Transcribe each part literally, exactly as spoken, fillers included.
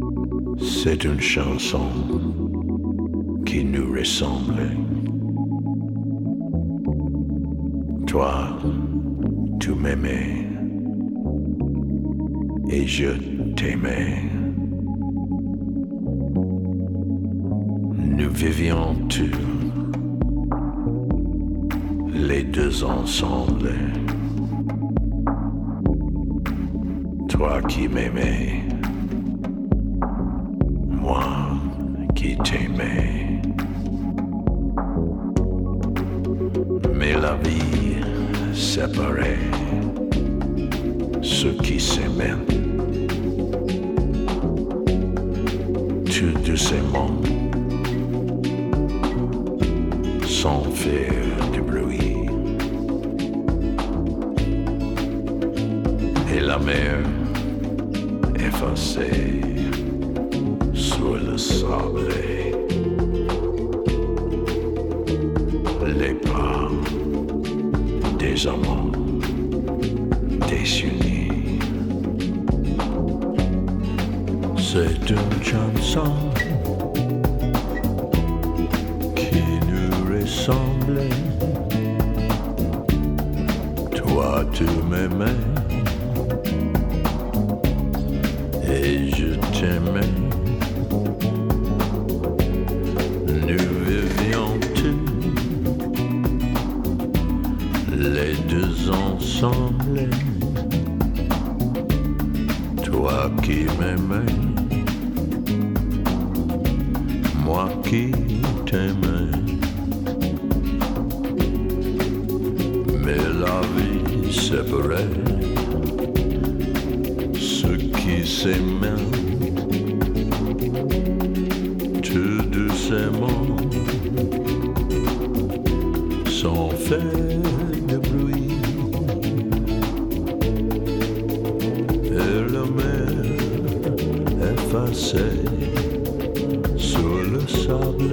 C'est une chanson qui nous ressemble. Toi, tu m'aimais et je t'aimais. Nous vivions tous les deux ensemble. Toi qui m'aimais, moi qui t'aimais. Mais la vie séparait ceux qui s'aimaient. Tout doucement, sans faire de bruit. Et la mer effacée sur le sable. Les pas des amants désunis. C'est une chanson qui nous ressemble. Toi tu m'aimais et je t'aimais. Nous vivions tous les deux ensemble. Toi qui m'aimais, moi qui t'aimais. Mais la vie séparait ceux qui s'aimaient. Tout doucement, sans faire de bruit. Et la mer effacée sur le sable.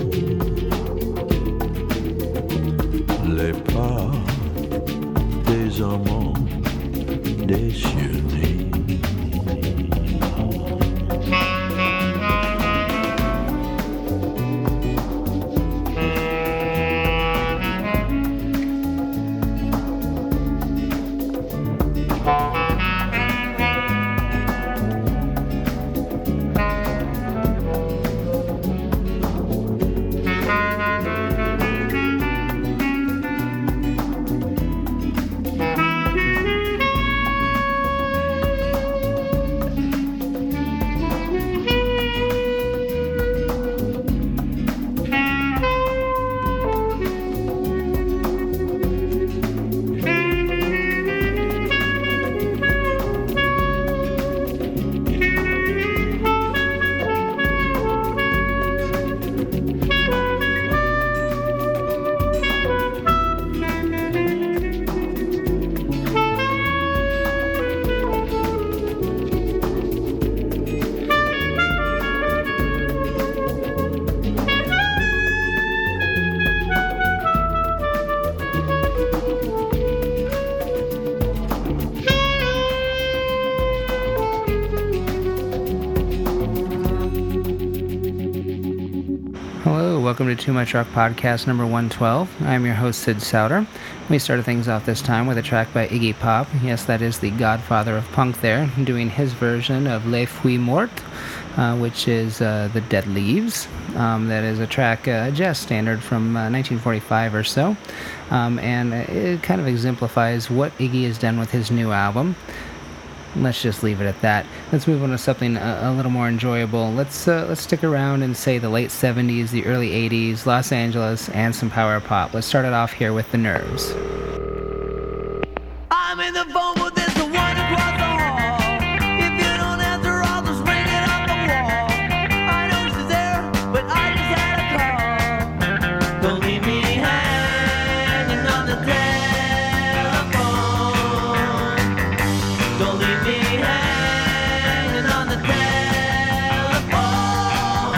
Les pas des amants désunis. Welcome to Too Much Rock Podcast number one twelve. I'm your host, Sid Souter. We started things off this time with a track by Iggy Pop. Yes, that is the godfather of punk there, doing his version of Les Feuilles Mortes, uh, which is uh, The Dead Leaves. Um, that is a track, uh, a jazz standard from uh, nineteen forty-five or so, um, and it kind of exemplifies what Iggy has done with his new album. Let's just leave it at that. Let's move on to something a, a little more enjoyable. Let's uh, let's stick around and say the late seventies, the early eighties, Los Angeles, and some power pop. Let's start it off here with The Nerves. I'm in the phone with this one across the hall. If you don't answer, I'll just ring it off the wall. I know she's there, but I just had a call. Don't leave me hanging on the telephone. Don't leave me hanging on the telephone.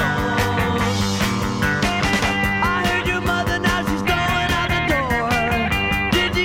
I heard your mother, now she's going out the door. Did you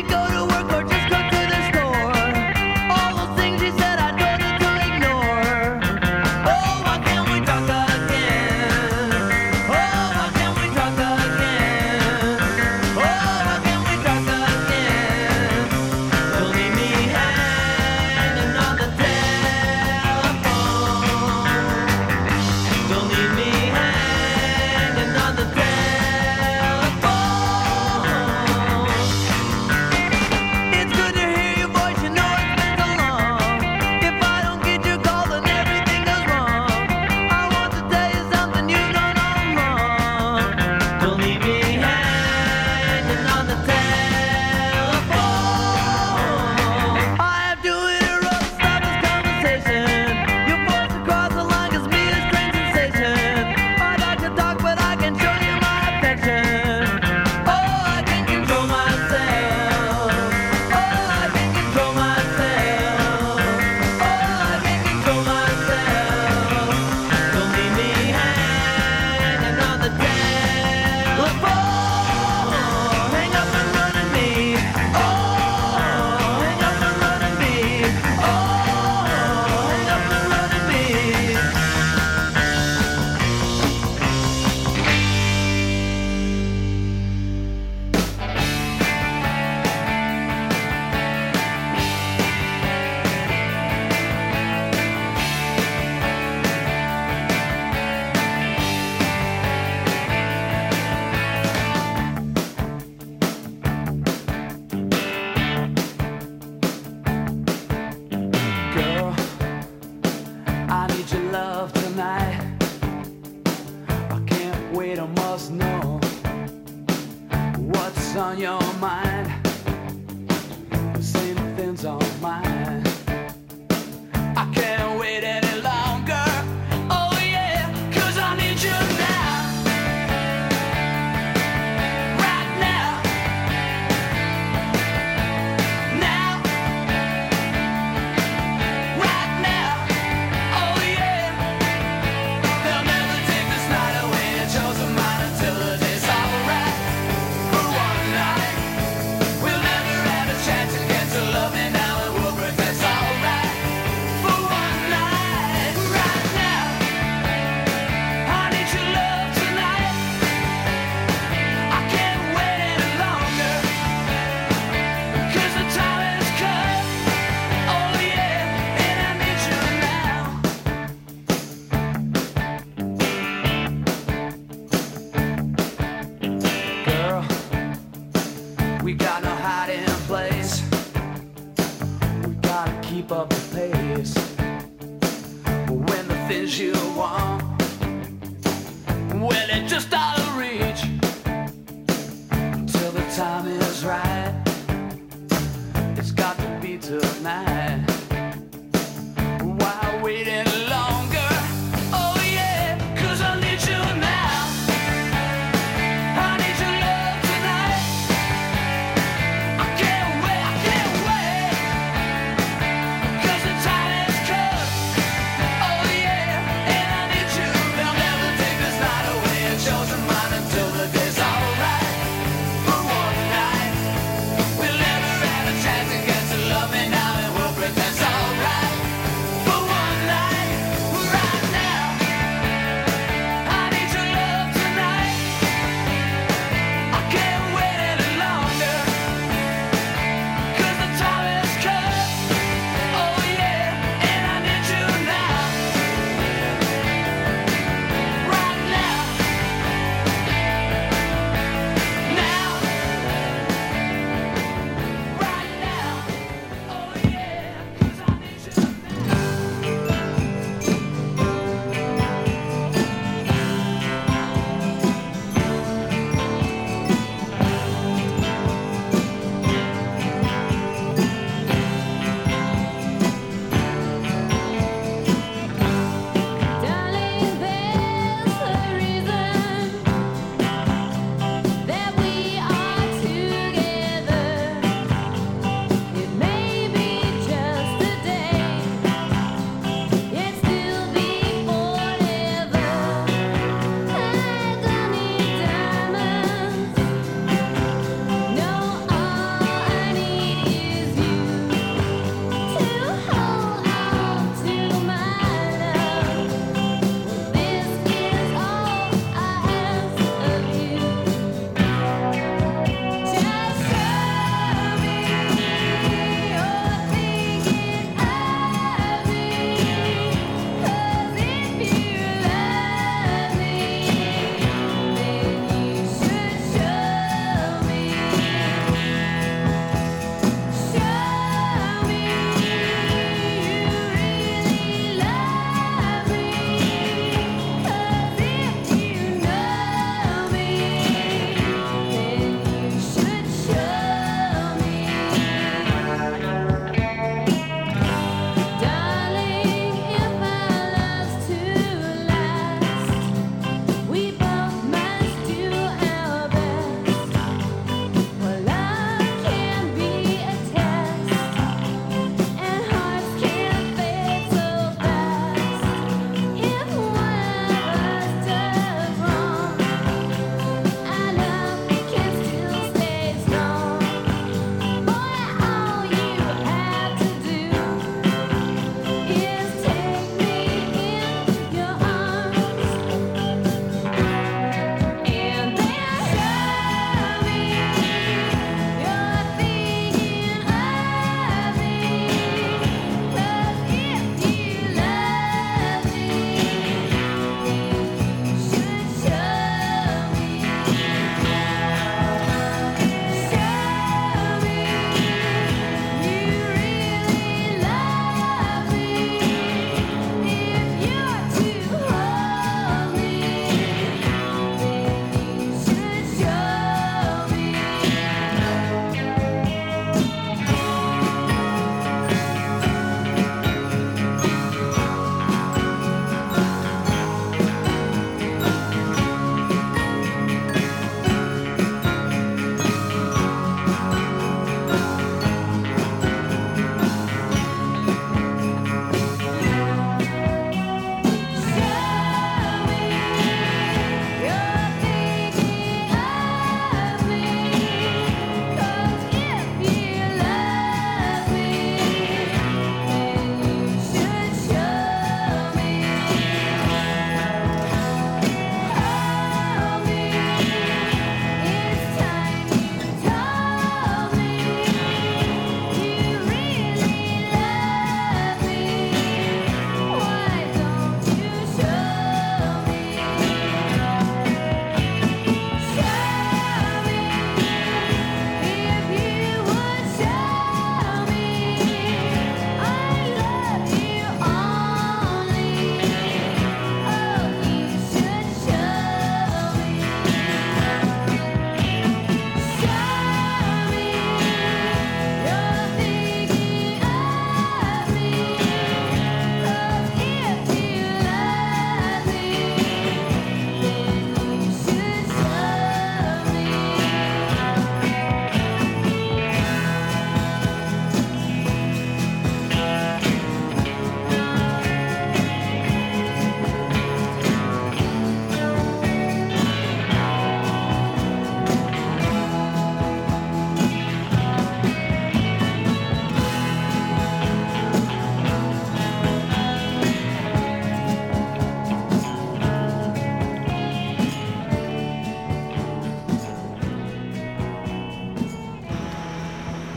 must know what's on your mind. The same things on mine. I can't wait any longer. Oh yeah, 'cause I need you now. Right now. Now. Right now. Oh yeah. They'll never take this night away. Your chosen mind until the day's alright. For one night, we'll never have a chance to get to love me now. It will break us alright. For one night, right now, I need your love tonight. I can't wait any longer, 'cause the time has come. Oh yeah, and I need you now. Girl, we got no hiding place. We gotta keep up the pace. When the things you want, when it's just out of reach, until the time is right, it's got to be tonight. Why wait any longer? Oh yeah, 'cause I need you now. I need your love tonight. I can't wait, I can't wait, 'cause the time has come. Oh yeah, and I need you. They'll never take this night away. Your chosen mind until the day's alright. For one night,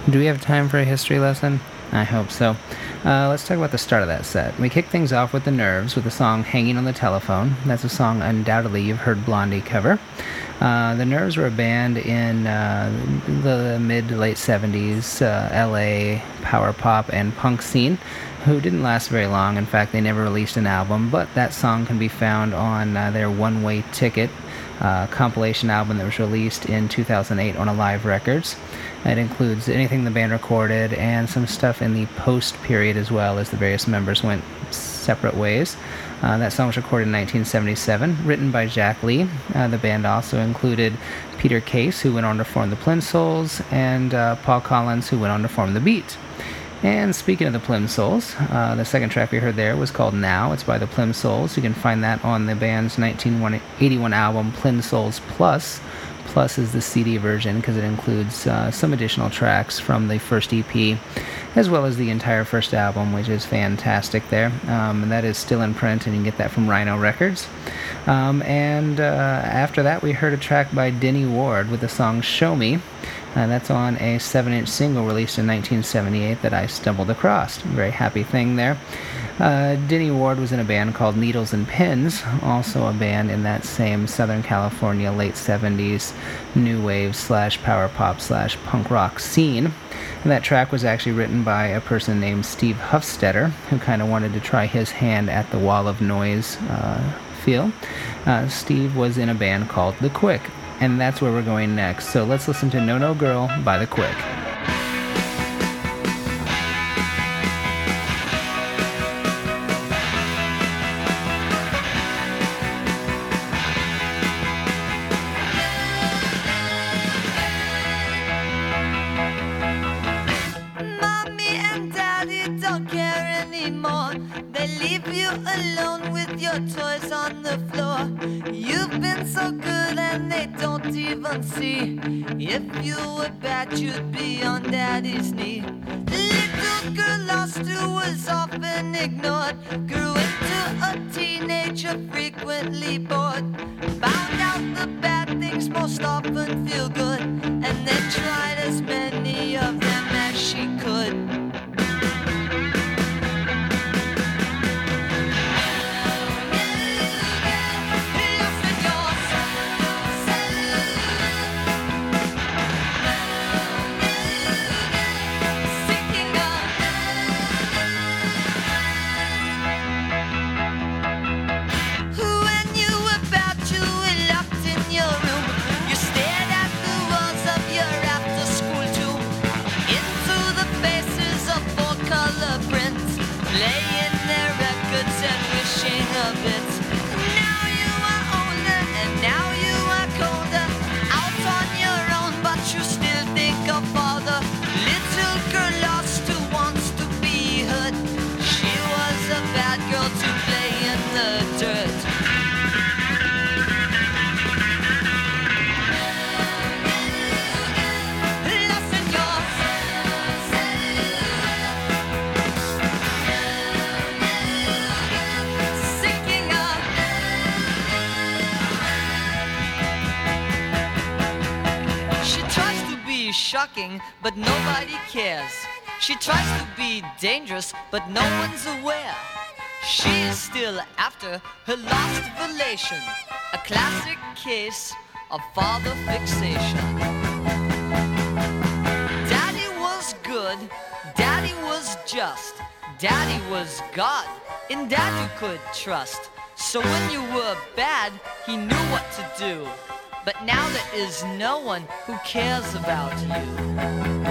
Do we have time for a history lesson? I hope so. Uh, let's talk about the start of that set. We kick things off with The Nerves with the song Hanging on the Telephone. That's a song undoubtedly you've heard Blondie cover. Uh, the Nerves were a band in uh, the mid to late seventies, uh, L A power pop and punk scene, who didn't last very long. In fact, they never released an album, but that song can be found on uh, their One Way Ticket uh, compilation album that was released in two thousand eight on Alive Records. It includes anything the band recorded and some stuff in the post period as well, as the various members went separate ways. Uh, that song was recorded in nineteen seventy-seven, written by Jack Lee. Uh, the band also included Peter Case, who went on to form the Plimsouls, and uh, Paul Collins, who went on to form The Beat. And speaking of the Plimsouls, uh, the second track we heard there was called Now. It's by the Plimsouls. You can find that on the band's nineteen eighty-one album Plimsouls Plus. Plus is the C D version because it includes uh, some additional tracks from the first E P, as well as the entire first album, which is fantastic there. Um, and that is still in print, and you can get that from Rhino Records. Um, and uh, after that, we heard a track by Denny Ward with the song Show Me. Uh, that's on a seven-inch single released in nineteen seventy-eight that I stumbled across. Very happy thing there. Uh, Denny Ward was in a band called Needles and Pins, also a band in that same Southern California late seventies new wave slash power pop slash punk rock scene. And that track was actually written by a person named Steve Hufstetter, who kind of wanted to try his hand at the wall of noise uh, feel. Uh, Steve was in a band called The Quick, and that's where we're going next. So let's listen to No No Girl by The Quick. Mommy and Daddy don't care anymore. They leave you alone with your toys on the floor. You've been so good and they don't even see. If you were bad, you'd be on Daddy's knee. Little girl lost who was often ignored, grew into a teenager frequently bored. Found out the bad things most often feel good, and then tried as many of them as she could. Shocking, but nobody cares. She tries to be dangerous, but no one's aware. She is still after her lost relation, a classic case of father fixation. Daddy was good, Daddy was just, Daddy was God, in Dad you could trust. So when you were bad, he knew what to do. But now there is no one who cares about you.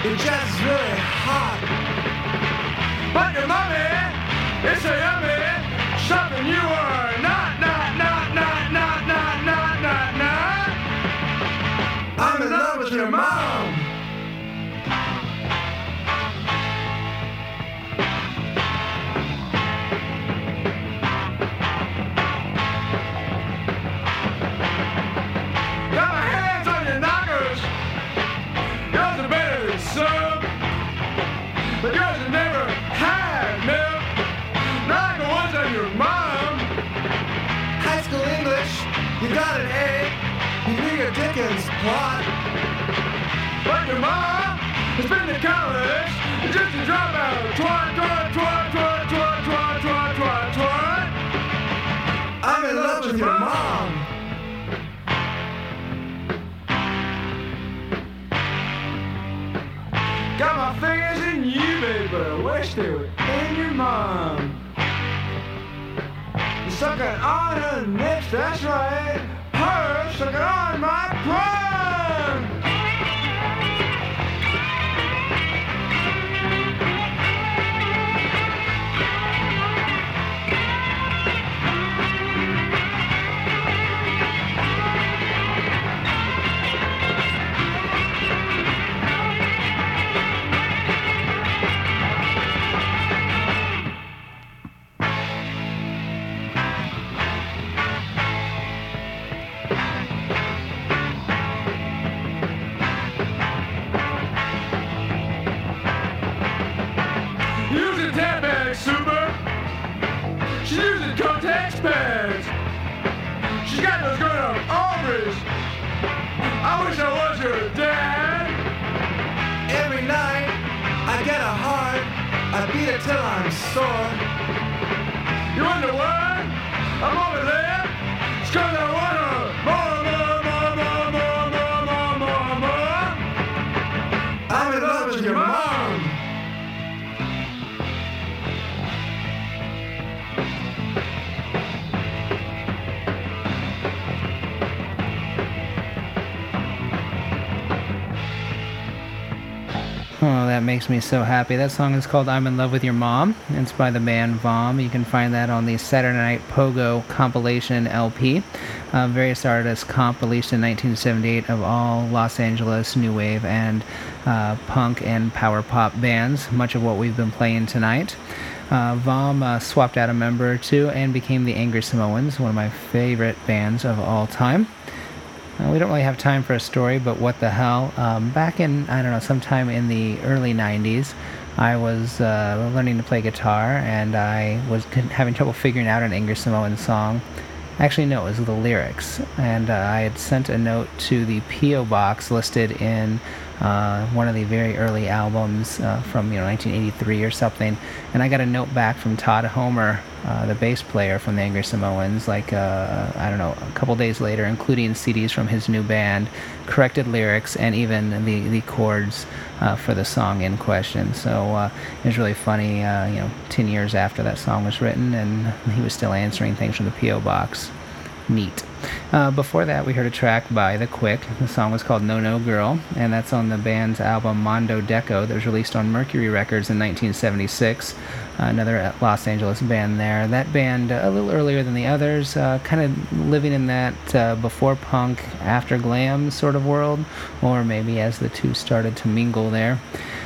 It just really hot. But your mommy, it's so yummy, something you are not, not, not, not, not, not, not, not, not. I'm in love with your mom. Got my hands on your knockers. Yours are better than some, but yours have never had milk, not like the ones on your mom. High school English, you got an A, you knew your Dickens plot. But your mom has been to college just to drop out. Twat, twat, twat, twat, twat, twat, twat, twat, twat. I'm in love with your mom. Got my fingers in you, baby, but I wish they were in your mom. You're sucking on her nips, that's right. Her sucking on my prime. Using tap bags, super. She's using Kotex bags. She's got those good up ovaries. I wish I was your dad. Every night I get a heart. I beat it till I'm sore. You wonder why I'm over there? It's 'cause I wanna more, more, more, more, more, more, more, more, more. I'm in love with your mom. Oh, that makes me so happy. That song is called I'm in Love with Your Mom. It's by the band Vom. You can find that on the Saturday Night Pogo compilation L P. Uh, various artists comp released in nineteen seventy-eight of all Los Angeles new wave and uh, punk and power pop bands, much of what we've been playing tonight. Uh, Vom uh, swapped out a member or two and became the Angry Samoans, one of my favorite bands of all time. Uh, we don't really have time for a story, but what the hell. Um, back in, I don't know, sometime in the early nineties, I was uh, learning to play guitar, and I was having trouble figuring out an Angry Samoan song. Actually, no, it was the lyrics. And uh, I had sent a note to the P O box listed in uh, one of the very early albums uh, from, you know, nineteen eighty-three or something. And I got a note back from Todd Homer, uh, the bass player from the Angry Samoans, like, uh, I don't know, a couple days later, including C Ds from his new band, corrected lyrics, and even the, the chords uh, for the song in question. So uh, it was really funny, uh, you know, ten years after that song was written, and he was still answering things from the P O box. Neat. Uh, before that, we heard a track by The Quick. The song was called No No Girl, and that's on the band's album Mondo Deco that was released on Mercury Records in nineteen seventy-six. Uh, another Los Angeles band there. That band, uh, a little earlier than the others, uh, kind of living in that uh, before punk, after glam sort of world, or maybe as the two started to mingle there.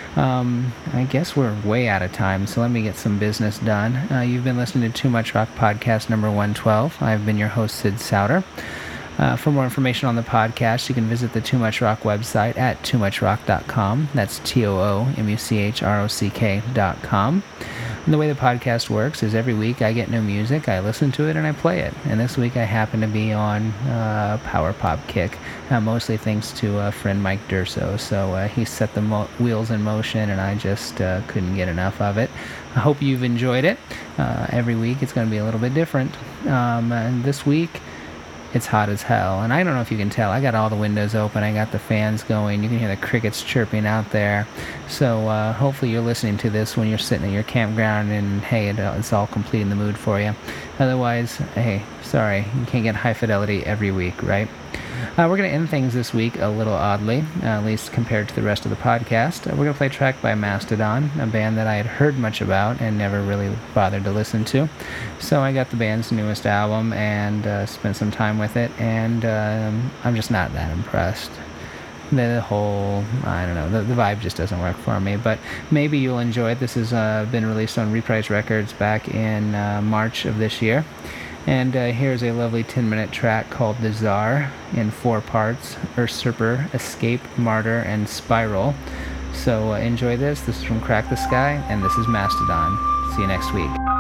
Um, I guess we're way out of time, so let me get some business done. Uh, you've been listening to Too Much Rock Podcast number one twelve. I've been your host, Sid Souter. Uh, for more information on the podcast, you can visit the Too Much Rock website at too much rock dot com. That's T O O M U C H R O C K dot com. And the way the podcast works is every week I get new music, I listen to it, and I play it. And this week I happen to be on uh, Power Pop Kick, uh, mostly thanks to a friend Mike Durso. So uh, he set the mo- wheels in motion, and I just uh, couldn't get enough of it. I hope you've enjoyed it. Uh, every week it's going to be a little bit different. Um, and this week it's hot as hell, and I don't know if you can tell, I got all the windows open, I got the fans going, you can hear the crickets chirping out there. So uh, hopefully you're listening to this when you're sitting at your campground, and hey, it, it's all complete in the mood for you. Otherwise, hey, sorry, you can't get high fidelity every week, right? Uh, we're going to end things this week a little oddly, uh, at least compared to the rest of the podcast. Uh, we're going to play a track by Mastodon, a band that I had heard much about and never really bothered to listen to. So I got the band's newest album and uh, spent some time with it, and um, I'm just not that impressed. The whole, I don't know, the, the vibe just doesn't work for me, but maybe you'll enjoy it. This has uh, been released on Reprise Records back in uh, March of this year. And uh, here's a lovely ten-minute track called The Czar in four parts: Usurper, Escape, Martyr, and Spiral. So uh, enjoy this. This is from Crack the Sky, and this is Mastodon. See you next week.